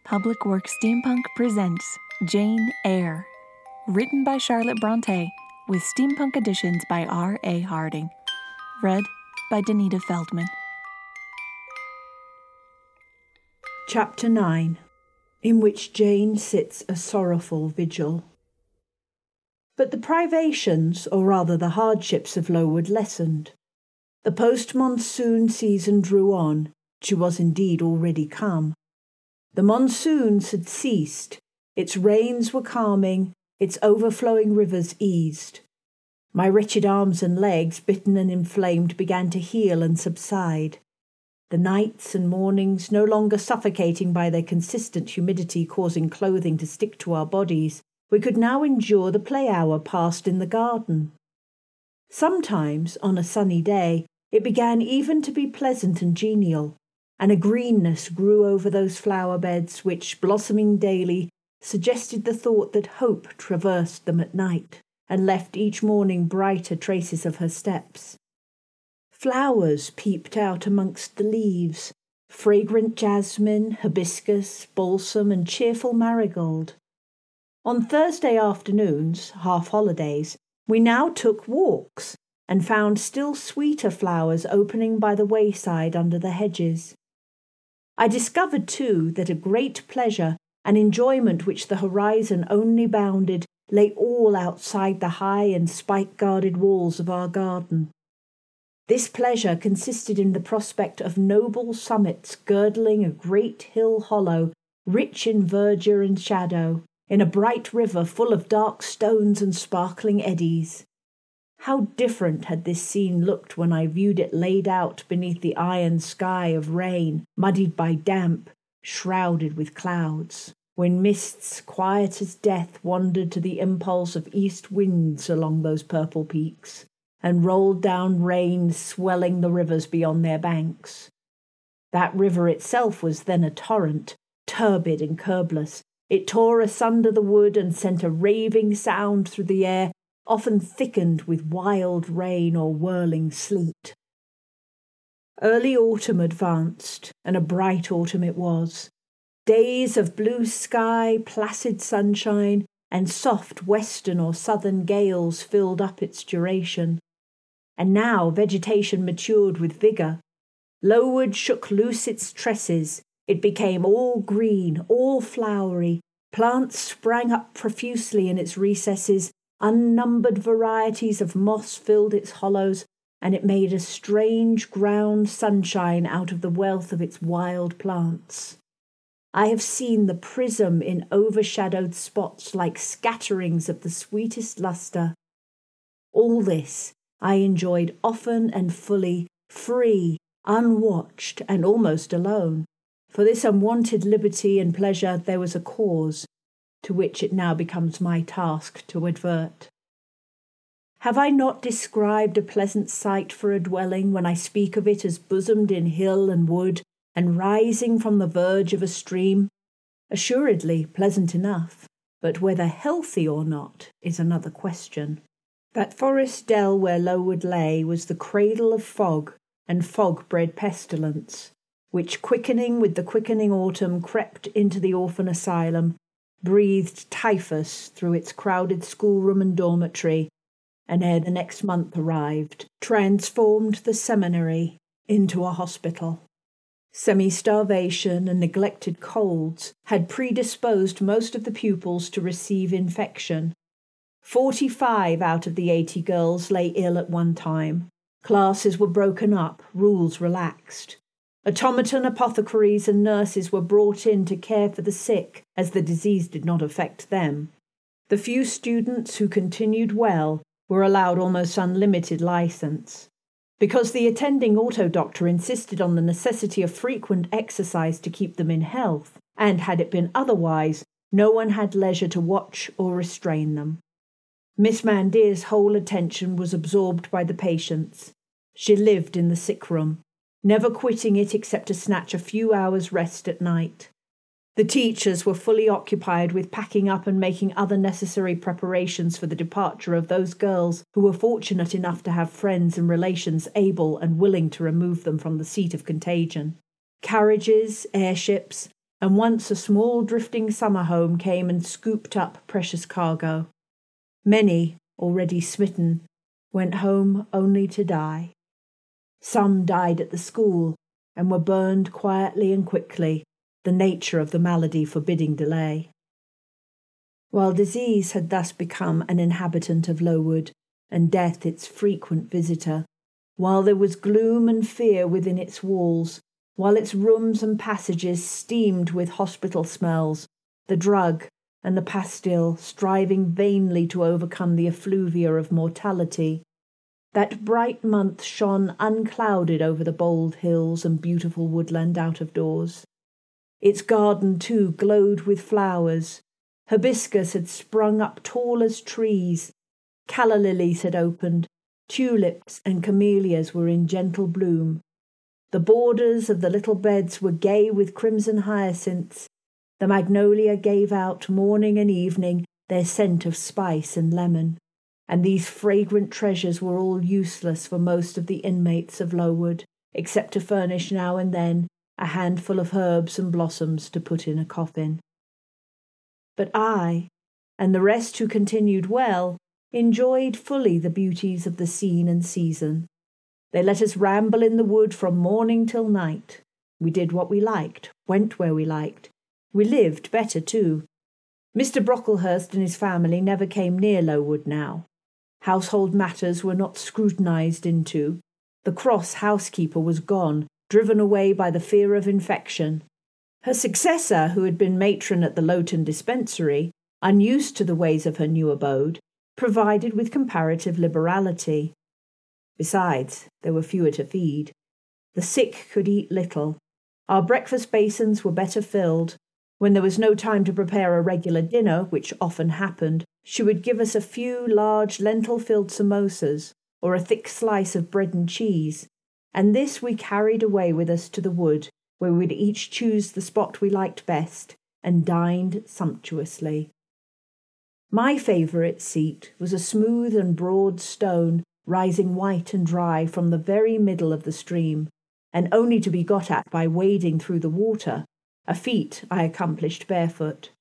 Public Works Steampunk presents Jane Eyre, written by Charlotte Bronte, with steampunk additions by R.A. Harding. Read by Danita Feldman. Chapter 9, in which Jane sits a sorrowful vigil. But the privations, or rather the hardships of Lowood lessened. The post-monsoon season drew on. She was indeed already come. The monsoons had ceased, its rains were calming, its overflowing rivers eased. My wretched arms and legs, bitten and inflamed, began to heal and subside. The nights and mornings, no longer suffocating by their consistent humidity causing clothing to stick to our bodies, we could now endure the play hour passed in the garden. Sometimes, on a sunny day, it began even to be pleasant and genial, and a greenness grew over those flower beds which, blossoming daily, suggested the thought that hope traversed them at night, and left each morning brighter traces of her steps. Flowers peeped out amongst the leaves, fragrant jasmine, hibiscus, balsam, and cheerful marigold. On Thursday afternoons, half-holidays, we now took walks, and found still sweeter flowers opening by the wayside under the hedges. I discovered, too, that a great pleasure, an enjoyment which the horizon only bounded, lay all outside the high and spike-guarded walls of our garden. This pleasure consisted in the prospect of noble summits girdling a great hill hollow, rich in verdure and shadow, in a bright river full of dark stones and sparkling eddies. How different had this scene looked when I viewed it laid out beneath the iron sky of rain, muddied by damp, shrouded with clouds, when mists quiet as death wandered to the impulse of east winds along those purple peaks, and rolled down rain swelling the rivers beyond their banks. That river itself was then a torrent, turbid and curbless. It tore asunder the wood and sent a raving sound through the air, often thickened with wild rain or whirling sleet. Early autumn advanced, and a bright autumn it was. Days of blue sky, placid sunshine, and soft western or southern gales filled up its duration. And now vegetation matured with vigour. Lowood shook loose its tresses. It became all green, all flowery. Plants sprang up profusely in its recesses. Unnumbered varieties of moss filled its hollows, and it made a strange ground sunshine out of the wealth of its wild plants. I have seen the prism in overshadowed spots like scatterings of the sweetest lustre. All this I enjoyed often and fully, free, unwatched, and almost alone. For this unwonted liberty and pleasure there was a cause, to which it now becomes my task to advert. Have I not described a pleasant sight for a dwelling when I speak of it as bosomed in hill and wood, and rising from the verge of a stream? Assuredly pleasant enough, but whether healthy or not is another question. That forest dell where Lowood lay was the cradle of fog, and fog bred pestilence, which, quickening with the quickening autumn, crept into the orphan asylum, breathed typhus through its crowded schoolroom and dormitory, and ere the next month arrived, transformed the seminary into a hospital. Semi-starvation and neglected colds had predisposed most of the pupils to receive infection. 45 out of the 80 girls lay ill at one time. Classes were broken up, rules relaxed. Automaton apothecaries and nurses were brought in to care for the sick, as the disease did not affect them. The few students who continued well were allowed almost unlimited license. Because the attending auto-doctor insisted on the necessity of frequent exercise to keep them in health, and had it been otherwise, no one had leisure to watch or restrain them. Miss Mandeer's whole attention was absorbed by the patients. She lived in the sick room, never quitting it except to snatch a few hours' rest at night. The teachers were fully occupied with packing up and making other necessary preparations for the departure of those girls who were fortunate enough to have friends and relations able and willing to remove them from the seat of contagion. Carriages, airships, and once a small drifting summer home came and scooped up precious cargo. Many, already smitten, went home only to die. Some died at the school and were burned quietly and quickly, the nature of the malady forbidding delay. While disease had thus become an inhabitant of Lowood, and death its frequent visitor, while there was gloom and fear within its walls, while its rooms and passages steamed with hospital smells, the drug and the pastille striving vainly to overcome the effluvia of mortality, that bright month shone unclouded over the bold hills and beautiful woodland out of doors. Its garden, too, glowed with flowers. Hibiscus had sprung up tall as trees. Calla lilies had opened. Tulips and camellias were in gentle bloom. The borders of the little beds were gay with crimson hyacinths. The magnolia gave out morning and evening their scent of spice and lemon, and these fragrant treasures were all useless for most of the inmates of Lowood, except to furnish now and then a handful of herbs and blossoms to put in a coffin. But I, and the rest who continued well, enjoyed fully the beauties of the scene and season. They let us ramble in the wood from morning till night. We did what we liked, went where we liked. We lived better too. Mr. Brocklehurst and his family never came near Lowood now. Household matters were not scrutinised into. The cross housekeeper was gone, driven away by the fear of infection. Her successor, who had been matron at the Lowton dispensary, unused to the ways of her new abode, provided with comparative liberality. Besides, there were fewer to feed. The sick could eat little. Our breakfast basins were better filled. When there was no time to prepare a regular dinner, which often happened, she would give us a few large lentil-filled samosas, or a thick slice of bread and cheese, and this we carried away with us to the wood, where we'd each choose the spot we liked best, and dined sumptuously. My favourite seat was a smooth and broad stone, rising white and dry from the very middle of the stream, and only to be got at by wading through the water, a feat I accomplished barefoot.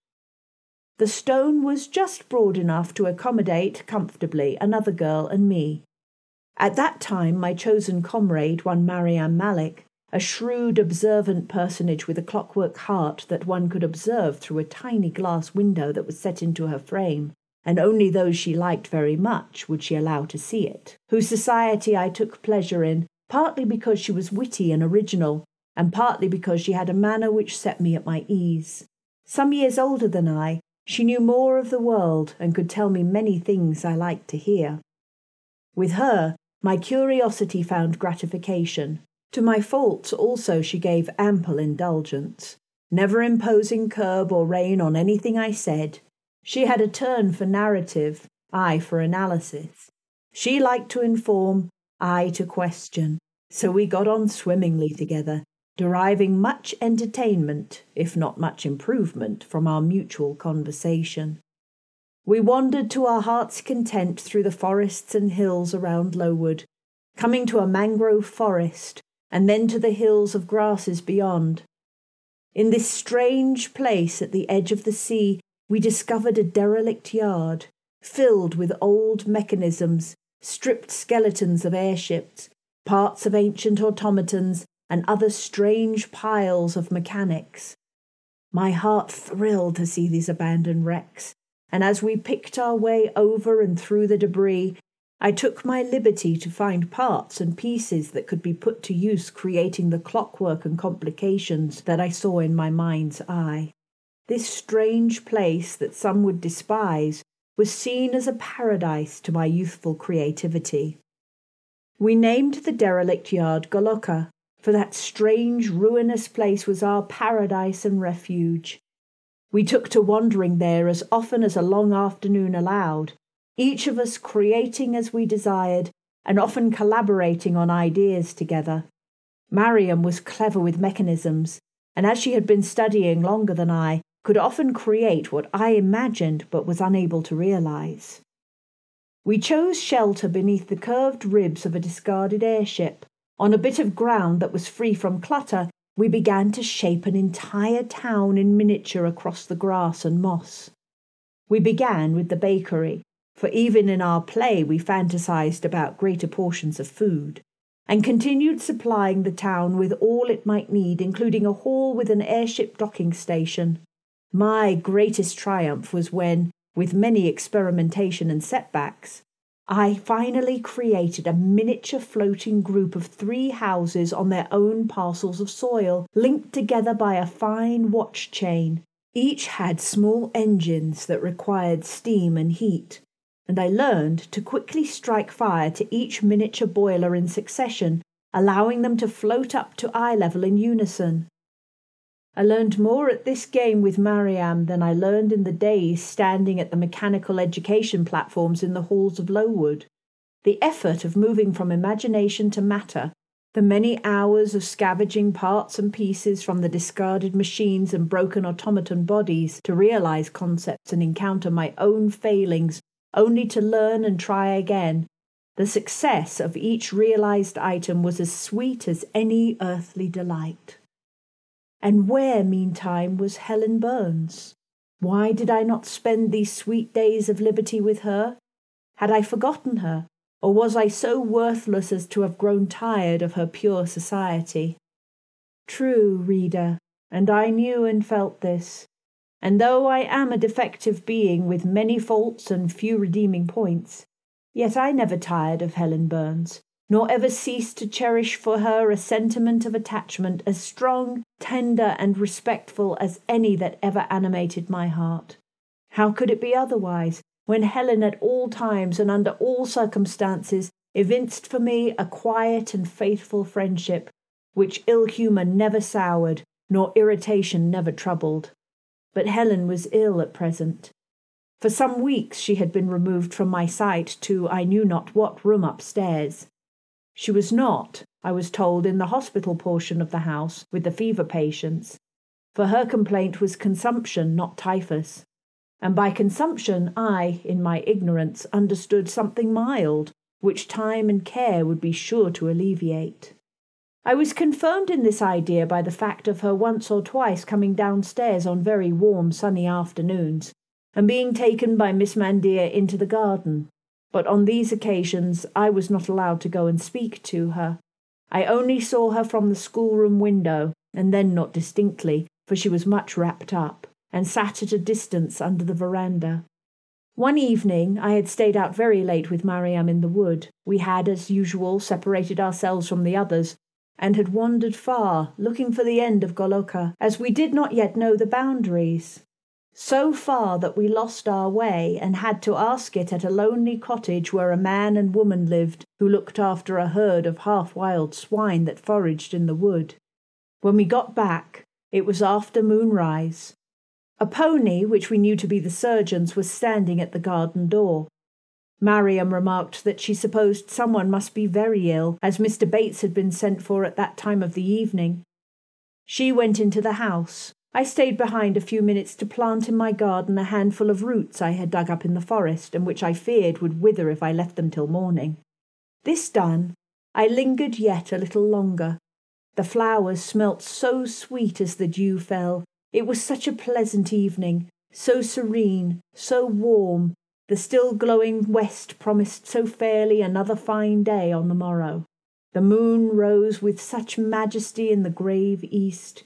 The stone was just broad enough to accommodate comfortably another girl and me. At that time my chosen comrade, one Marianne Malik, a shrewd, observant personage with a clockwork heart that one could observe through a tiny glass window that was set into her frame, and only those she liked very much would she allow to see it, whose society I took pleasure in, partly because she was witty and original, and partly because she had a manner which set me at my ease. Some years older than I, she knew more of the world and could tell me many things I liked to hear. With her, my curiosity found gratification. To my faults also she gave ample indulgence, never imposing curb or rein on anything I said. She had a turn for narrative, I for analysis. She liked to inform, I to question, so we got on swimmingly together, deriving much entertainment, if not much improvement, from our mutual conversation. We wandered to our heart's content through the forests and hills around Lowood, coming to a mangrove forest, and then to the hills of grasses beyond. In this strange place at the edge of the sea, we discovered a derelict yard, filled with old mechanisms, stripped skeletons of airships, parts of ancient automatons, and other strange piles of mechanics. My heart thrilled to see these abandoned wrecks, and as we picked our way over and through the debris, I took my liberty to find parts and pieces that could be put to use creating the clockwork and complications that I saw in my mind's eye. This strange place that some would despise was seen as a paradise to my youthful creativity. We named the derelict yard Goloka, for that strange, ruinous place was our paradise and refuge. We took to wandering there as often as a long afternoon allowed, each of us creating as we desired, and often collaborating on ideas together. Mariam was clever with mechanisms, and as she had been studying longer than I, could often create what I imagined but was unable to realize. We chose shelter beneath the curved ribs of a discarded airship, on a bit of ground that was free from clutter, we began to shape an entire town in miniature across the grass and moss. We began with the bakery, for even in our play we fantasized about greater portions of food, and continued supplying the town with all it might need, including a hall with an airship docking station. My greatest triumph was when, with many experimentation and setbacks, I finally created a miniature floating group of 3 houses on their own parcels of soil, linked together by a fine watch chain. Each had small engines that required steam and heat, and I learned to quickly strike fire to each miniature boiler in succession, allowing them to float up to eye level in unison. I learned more at this game with Mariam than I learned in the days standing at the mechanical education platforms in the halls of Lowood. The effort of moving from imagination to matter, the many hours of scavenging parts and pieces from the discarded machines and broken automaton bodies to realize concepts and encounter my own failings, only to learn and try again. The success of each realized item was as sweet as any earthly delight. And where, meantime, was Helen Burns? Why did I not spend these sweet days of liberty with her? Had I forgotten her, or was I so worthless as to have grown tired of her pure society? True, reader, and I knew and felt this. And though I am a defective being with many faults and few redeeming points, yet I never tired of Helen Burns, nor ever ceased to cherish for her a sentiment of attachment as strong, tender, and respectful as any that ever animated my heart. How could it be otherwise, when Helen at all times and under all circumstances evinced for me a quiet and faithful friendship, which ill humour never soured, nor irritation never troubled? But Helen was ill at present. For some weeks she had been removed from my sight to I knew not what room upstairs. She was not, I was told, in the hospital portion of the house with the fever patients, for her complaint was consumption, not typhus. And by consumption I, in my ignorance, understood something mild, which time and care would be sure to alleviate. I was confirmed in this idea by the fact of her once or twice coming downstairs on very warm sunny afternoons, and being taken by Miss Mandeer into the garden. But on these occasions I was not allowed to go and speak to her. I only saw her from the schoolroom window, and then not distinctly, for she was much wrapped up, and sat at a distance under the veranda. One evening I had stayed out very late with Mariam in the wood. We had, as usual, separated ourselves from the others, and had wandered far, looking for the end of Goloka, as we did not yet know the boundaries. So far that we lost our way and had to ask it at a lonely cottage where a man and woman lived who looked after a herd of half-wild swine that foraged in the wood. When we got back, it was after moonrise. A pony, which we knew to be the surgeon's, was standing at the garden door. Mariam remarked that she supposed someone must be very ill, as Mr. Bates had been sent for at that time of the evening. She went into the house. I stayed behind a few minutes to plant in my garden a handful of roots I had dug up in the forest, and which I feared would wither if I left them till morning. This done, I lingered yet a little longer. The flowers smelt so sweet as the dew fell. It was such a pleasant evening, so serene, so warm. The still glowing west promised so fairly another fine day on the morrow. The moon rose with such majesty in the grave east.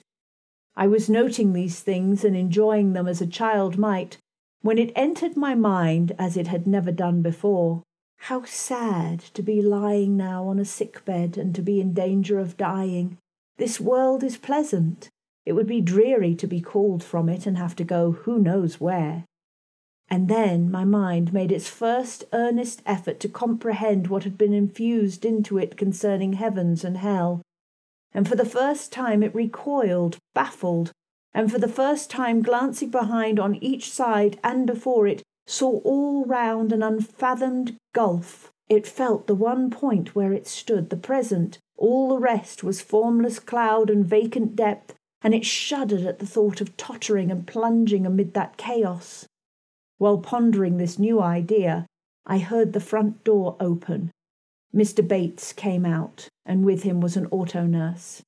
I was noting these things and enjoying them as a child might, when it entered my mind, as it had never done before, how sad to be lying now on a sick bed and to be in danger of dying. This world is pleasant. It would be dreary to be called from it and have to go who knows where. And then my mind made its first earnest effort to comprehend what had been infused into it concerning heavens and hell. And for the first time it recoiled, baffled, and for the first time glancing behind on each side and before it, saw all round an unfathomed gulf. It felt the one point where it stood, the present. All the rest was formless cloud and vacant depth, and it shuddered at the thought of tottering and plunging amid that chaos. While pondering this new idea, I heard the front door open. Mr. Bates came out, and with him was an auto-nurse.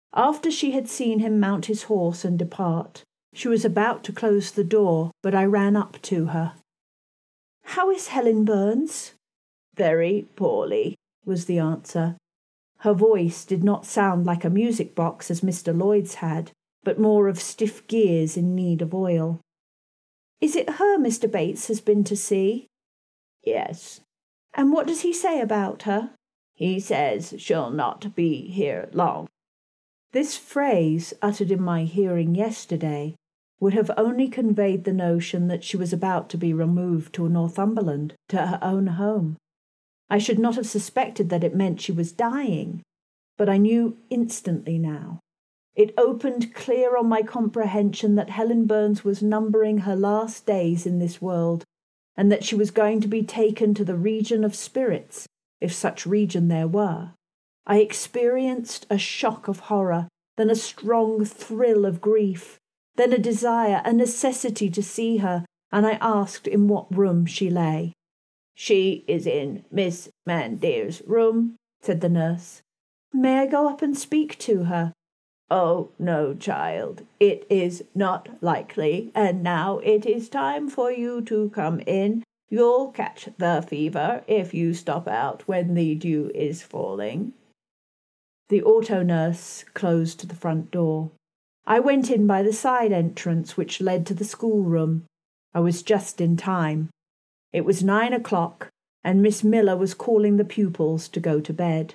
After she had seen him mount his horse and depart, she was about to close the door, but I ran up to her. "How is Helen Burns?" "Very poorly," was the answer. Her voice did not sound like a music box as Mr. Lloyd's had, but more of stiff gears in need of oil. "Is it her Mr. Bates has been to see?" "Yes." "And what does he say about her?" "He says she'll not be here long." This phrase, uttered in my hearing yesterday, would have only conveyed the notion that she was about to be removed to Northumberland, to her own home. I should not have suspected that it meant she was dying, but I knew instantly now. It opened clear on my comprehension that Helen Burns was numbering her last days in this world, and that she was going to be taken to the region of spirits, if such region there were. I experienced a shock of horror, then a strong thrill of grief, then a desire, a necessity to see her, and I asked in what room she lay. "She is in Miss Mandeer's room," said the nurse. "May I go up and speak to her?" "Oh, no, child, it is not likely, and now it is time for you to come in. You'll catch the fever if you stop out when the dew is falling." The auto-nurse closed the front door. I went in by the side entrance which led to the schoolroom. I was just in time. It was 9 o'clock, and Miss Miller was calling the pupils to go to bed.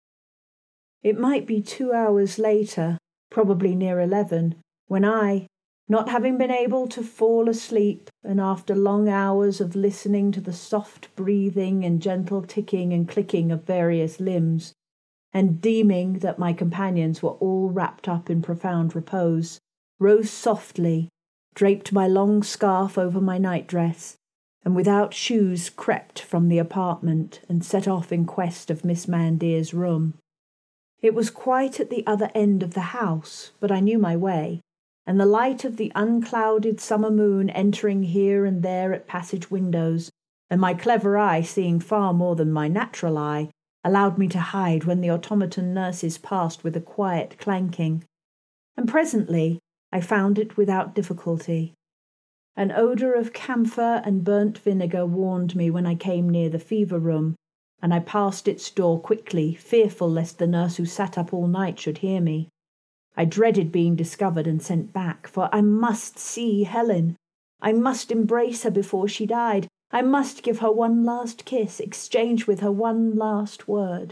It might be 2 hours later, probably near 11, when I, not having been able to fall asleep, and after long hours of listening to the soft breathing and gentle ticking and clicking of various limbs, and deeming that my companions were all wrapped up in profound repose, rose softly, draped my long scarf over my nightdress, and without shoes crept from the apartment and set off in quest of Miss Mandeer's room. It was quite at the other end of the house, but I knew my way, and the light of the unclouded summer moon entering here and there at passage windows, and my clever eye seeing far more than my natural eye, allowed me to hide when the automaton nurses passed with a quiet clanking, and presently I found it without difficulty. An odour of camphor and burnt vinegar warned me when I came near the fever room, and I passed its door quickly, fearful lest the nurse who sat up all night should hear me. I dreaded being discovered and sent back, for I must see Helen. I must embrace her before she died. I must give her one last kiss, exchange with her one last word.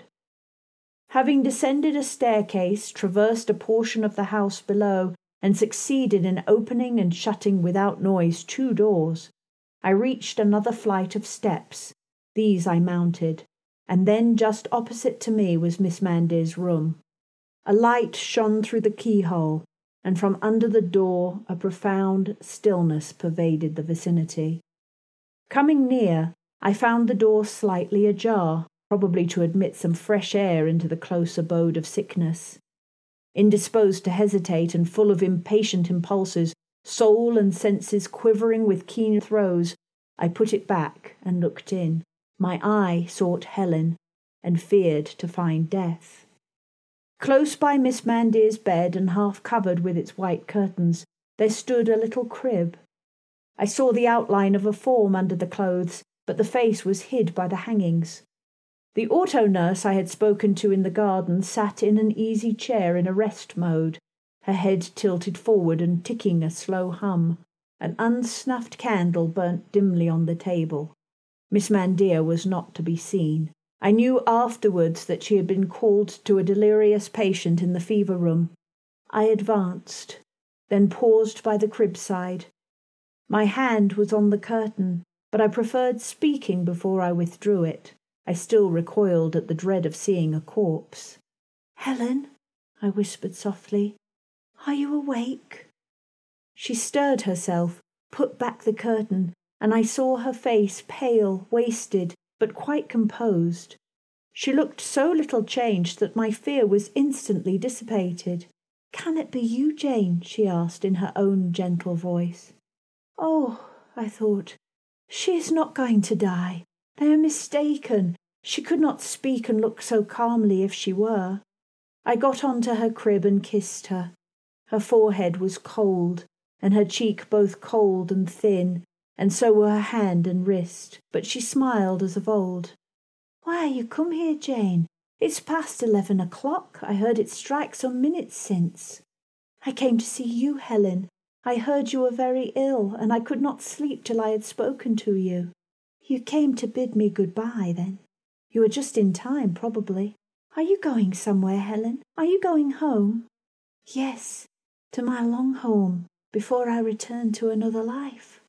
Having descended a staircase, traversed a portion of the house below, and succeeded in opening and shutting without noise 2 doors, I reached another flight of steps. These I mounted, and then just opposite to me was Miss Mandeer's room. A light shone through the keyhole, and from under the door a profound stillness pervaded the vicinity. Coming near, I found the door slightly ajar, probably to admit some fresh air into the close abode of sickness. Indisposed to hesitate and full of impatient impulses, soul and senses quivering with keen throes, I put it back and looked in. My eye sought Helen, and feared to find death. Close by Miss Mandeer's bed, and half covered with its white curtains, there stood a little crib. I saw the outline of a form under the clothes, but the face was hid by the hangings. The auto-nurse I had spoken to in the garden sat in an easy chair in a rest mode, her head tilted forward and ticking a slow hum. An unsnuffed candle burnt dimly on the table. Miss Mandeer was not to be seen. I knew afterwards that she had been called to a delirious patient in the fever room. I advanced, then paused by the crib-side. My hand was on the curtain, but I preferred speaking before I withdrew it. I still recoiled at the dread of seeing a corpse. "Helen," I whispered softly, "are you awake?" She stirred herself, put back the curtain, and I saw her face pale, wasted, but quite composed. She looked so little changed that my fear was instantly dissipated. "Can it be you, Jane?" she asked in her own gentle voice. "Oh," I thought, "she is not going to die. They are mistaken. She could not speak and look so calmly if she were." I got onto her crib and kissed her. Her forehead was cold, and her cheek both cold and thin, and so were her hand and wrist, but she smiled as of old. "Why are you come here, Jane? It's past 11 o'clock. I heard it strike some minutes since." "I came to see you, Helen. I heard you were very ill, and I could not sleep till I had spoken to you." "You came to bid me good-bye, then? You are just in time, probably. Are you going somewhere, Helen? Are you going home?" "Yes, to my long home, before I return to another life."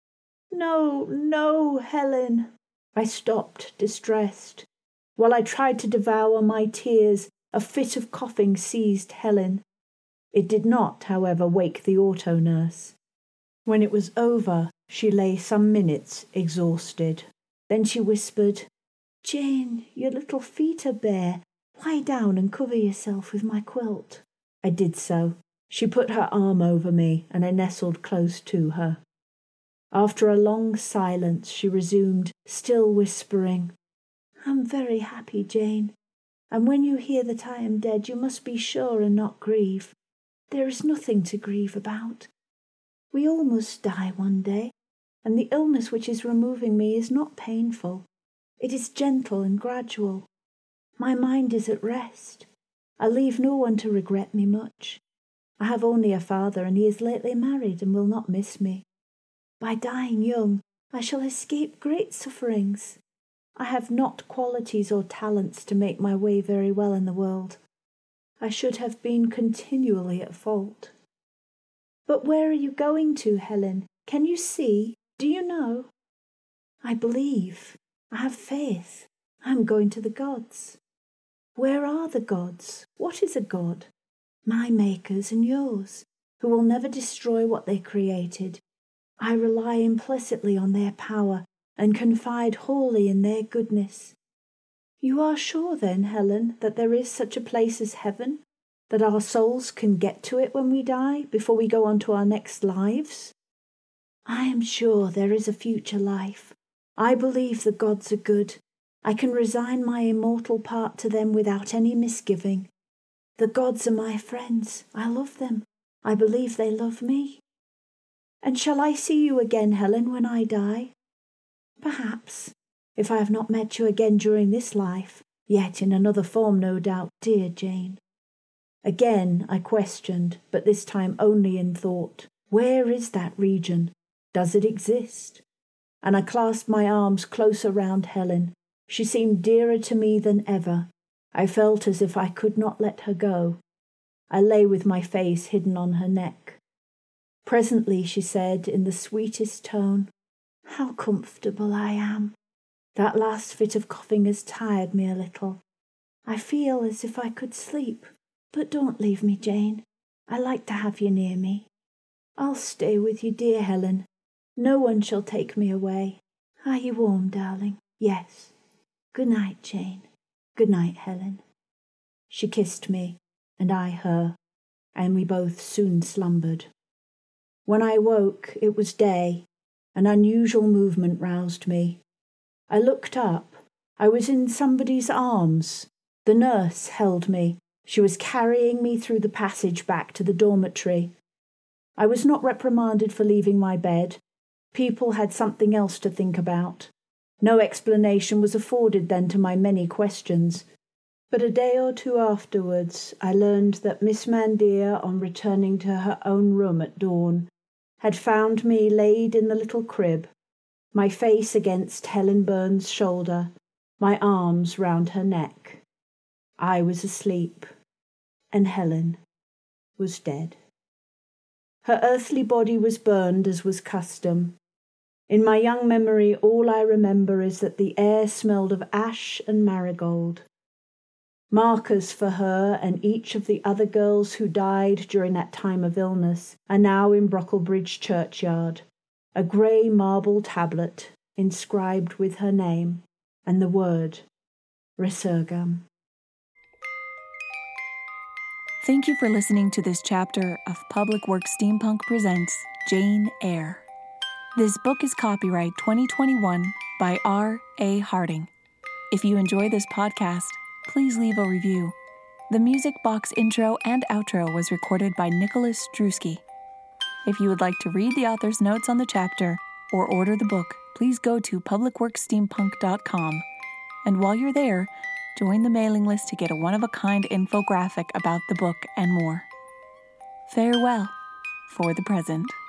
"No, no, Helen." I stopped, distressed. While I tried to devour my tears, a fit of coughing seized Helen. It did not, however, wake the auto-nurse. When it was over, she lay some minutes exhausted. Then she whispered, "Jane, your little feet are bare. Lie down and cover yourself with my quilt." I did so. She put her arm over me, and I nestled close to her. After a long silence, she resumed, still whispering, "I'm very happy, Jane, and when you hear that I am dead, you must be sure and not grieve. There is nothing to grieve about. We all must die one day, and the illness which is removing me is not painful. It is gentle and gradual. My mind is at rest. I leave no one to regret me much. I have only a father, and he is lately married and will not miss me. By dying young, I shall escape great sufferings. I have not qualities or talents to make my way very well in the world. I should have been continually at fault." "But where are you going to, Helen? Can you see? Do you know?" "I believe. I have faith. I am going to the gods." "Where are the gods? What is a god?" "My makers and yours, who will never destroy what they created. I rely implicitly on their power and confide wholly in their goodness." "You are sure, then, Helen, that there is such a place as heaven, that our souls can get to it when we die, before we go on to our next lives?" "I am sure there is a future life. I believe the gods are good. I can resign my immortal part to them without any misgiving. The gods are my friends. I love them. I believe they love me." "And shall I see you again, Helen, when I die?" "Perhaps, if I have not met you again during this life, yet in another form, no doubt, dear Jane." Again I questioned, but this time only in thought. Where is that region? Does it exist? And I clasped my arms closer round Helen. She seemed dearer to me than ever. I felt as if I could not let her go. I lay with my face hidden on her neck. Presently she said in the sweetest tone, "How comfortable I am. That last fit of coughing has tired me a little. I feel as if I could sleep. But don't leave me, Jane. I like to have you near me. I'll stay with you, dear Helen. No one shall take me away. Are you warm, darling? Yes. Good night, Jane. Good night, Helen." She kissed me, and I her, and we both soon slumbered. When I woke, it was day. An unusual movement roused me. I looked up. I was in somebody's arms. The nurse held me. She was carrying me through the passage back to the dormitory. I was not reprimanded for leaving my bed. People had something else to think about. No explanation was afforded then to my many questions. But a day or two afterwards, I learned that Miss Mandeer, on returning to her own room at dawn, had found me laid in the little crib, my face against Helen Burns' shoulder, my arms round her neck. I was asleep, and Helen was dead. Her earthly body was burned as was custom. In my young memory, all I remember is that the air smelled of ash and marigold. Markers for her and each of the other girls who died during that time of illness are now in Brocklebridge churchyard, a grey marble tablet inscribed with her name and the word Resurgam. Thank you for listening to this chapter of Public Works Steampunk Presents Jane Eyre. This book is copyright 2021 by R.A. Harding. If you enjoy this podcast, please leave a review. The Music Box intro and outro was recorded by Nicholas Drewski. If you would like to read the author's notes on the chapter or order the book, please go to publicworksteampunk.com. And while you're there, join the mailing list to get a one-of-a-kind infographic about the book and more. Farewell for the present.